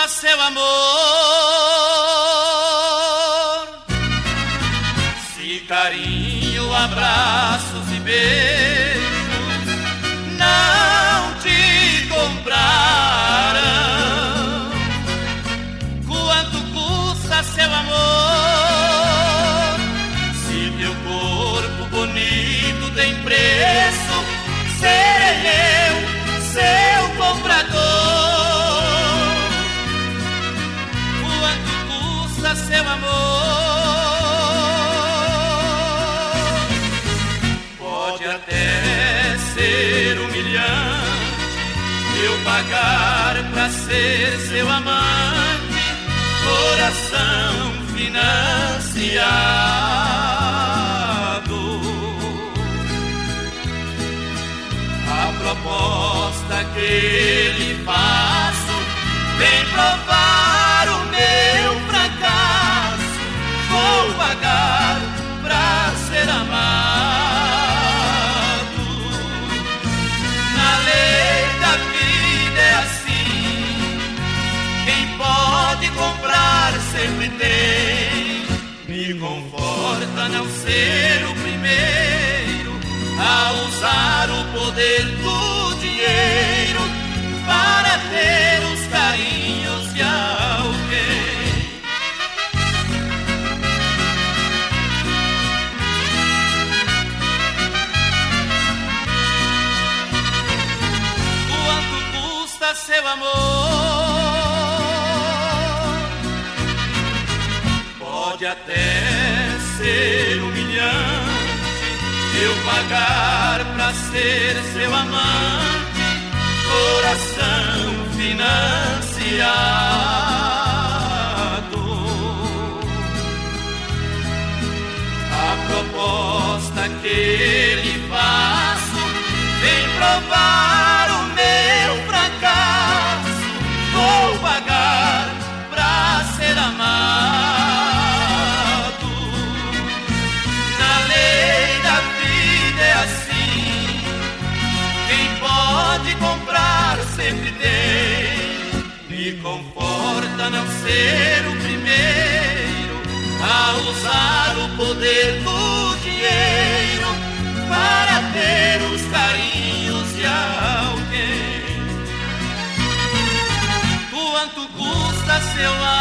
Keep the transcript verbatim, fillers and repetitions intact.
seu amor? Se carinho, abraços e beijos não te compraram, quanto custa seu amor? Se meu corpo bonito tem preço, serei eu seu comprador. Seu amor pode até ser humilhante, eu pagar pra ser seu amante, coração financiado. A proposta que lhe faço vem provar o meu fracasso. Vou pagar pra ser amado. Na lei da vida é assim, quem pode comprar sempre tem. Me conforta não ser o primeiro a usar o poder do dinheiro para ter os carinhos de alguém. Seu amor pode até ser humilhante, eu pagar pra ser seu amante, coração financiado. A proposta que lhe faço vem provar o meu fracasso. Vou pagar pra ser amado. Na lei da vida é assim, quem pode comprar sempre tem. Me conforta não ser o primeiro a usar o poder do dinheiro para ter os carinhos de alguém. Quanto custa seu amor?